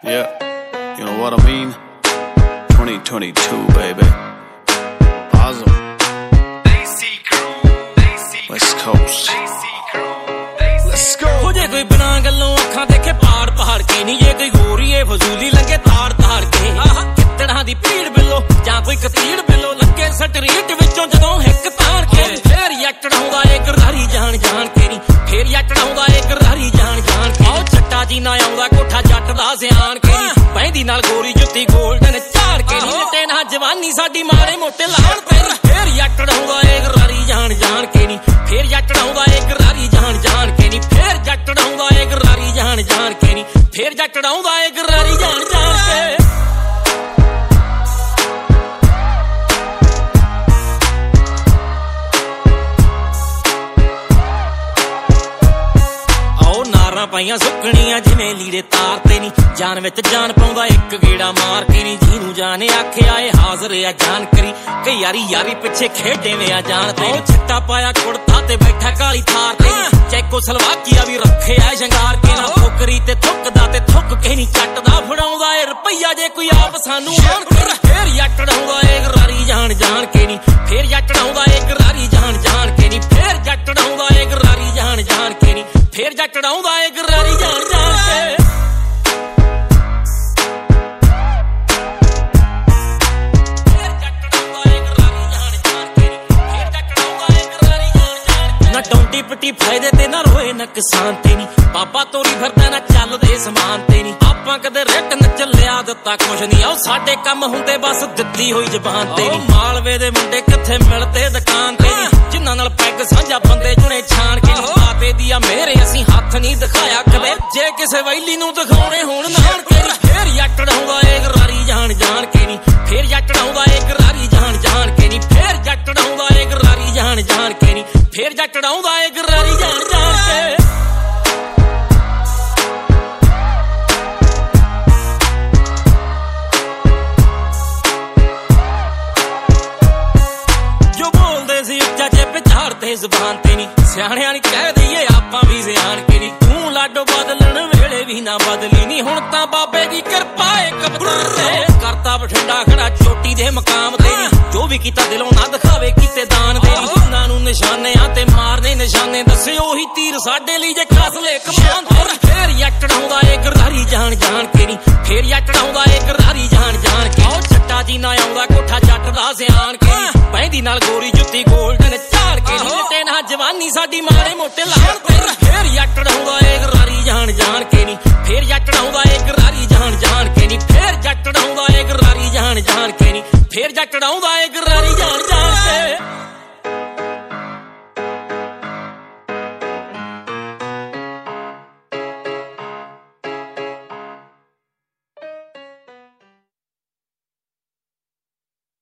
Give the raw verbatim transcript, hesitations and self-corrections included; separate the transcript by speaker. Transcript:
Speaker 1: Yeah, you know what I mean? twenty twenty-two, baby. Awesome. West Coast. Let's go.
Speaker 2: हो जे कोई बिना गल्लों अखां देखे पहाड़ पहाड़ के नहीं, जे कोई गोरी है फजूली लंगे ताड़ ताड़ के कितड़ा दी भीड़ बिलो जां कोई कतीड़ बिलो लगे सटरीट विचों जदों हिक ताड़ के फेर यकड़ाउंदा एक रारी जान जान के नहीं, फेर यकड़ाउंदा एक रारी जान जान के ओ चट्टा जी ना आउंदा कोठा जट दा सियाण के बहदी नाल गोरी जुत्ती गोल्डन झाड़ के नहीं लटे ना जवानी साडी मारे मोटे लाण तेरी फेर यकड़ाउंदा एक रारी जान जान के नहीं, फेर यकड़ाउंदा एक रारी जान जान के नहीं, फेर जटड़ाउंदा एक रारी जान जान के नहीं, फेर जटड़ाउंदा एक रारी जान जान के पाइया सुकनिया जिवें लीड़े तारते नी जान विच जान पाउंदा एक गेड़ा मार के नी जीनू जाने आखे आए हाजिर आ जान करी कई यारी यारी पिछे खेडे में आ जानते छिट्टा पाया कुड़ता ते बैठा काली थार ते चैको सलवाकिया भी रखे आ शंगार के ना ठोकरी ते थुकदा ते थुक के नी चटदा फड़ाउंदा ए रुपया जे कोई आप सानू आण के फेर यटड़ाउंदा एक रारी जान जान के नी, फेर यटड़ाउंदा एक रारी जान जान के नी, फेर जटड़ाउंदा एक रारी जान जान के नी, फेर जटड़ाउंदा एक रारी जान जान के टोंटी पट्टी फायदे ते ना रोए नुकसान ते नी बाबा तोरी फिरदा ना चलदे समान ते नी आपां कदे रिट न चलिया दित्ता कुछ नी ओ साडे कम हुंदे बस दित्ती होई जबान ते नी मालवे दे मुंडे किथे मिलदे दुकान ते नी जिन्हां नाल पैग सांझा बंदे जुने छाण के नी बाते दिया मेरे असीं हत्थ नहीं दिखाया कदे जे किसे वैली नूं दिखाउणे होण नाण के नी फेर यटड़ाउंदा एक रारी जान जान के नी, फेर यटड़ाउंदा एक रारी जान जान के नी, फेर जटड़ाउंदा एक रारी जान जान के नी, फेर जटड़ाउंदा एक रारी जान जान के जो बोलदे सी उच्चा जेब झाड़ते जुबान ते नी सियाणियां नी कह दईए आपां भी सियाण के नी तूं लाडो बदलण वेले भी ना बदली नी हुण तां बाबे दी किरपा ए कबूतर ते करता बठिंडा खड़ा चोटी दे मकाम ते नी जो भी कीता दिलों ना दिखावे कीते दान दे नी उन्हां नूं निशाने आ ते मारने निशाने दस्से ओही तीर साडे लई जे खासले कमान ते फेर यटड़ाउंदा एक रारी जान जान के नी, फेर यटड़ाउंदा एक रारी जान जान के ओ चट्टा जी ना आउंदा कोठा जट दा सियाण के बहदी नाल गोरी जुत्ती गोल्डन झाड़ के नी लटे ना जवानी साडी मारे मोटे लाण ते फेर यटड़ाउंदा एक रारी जान जान के नी, फेर यटड़ाउंदा एक रारी जान जान के नी, फेर जटड़ाउंदा एक रारी जान जान के नी, फेर जटड़ाउंदा एक रारी जान जान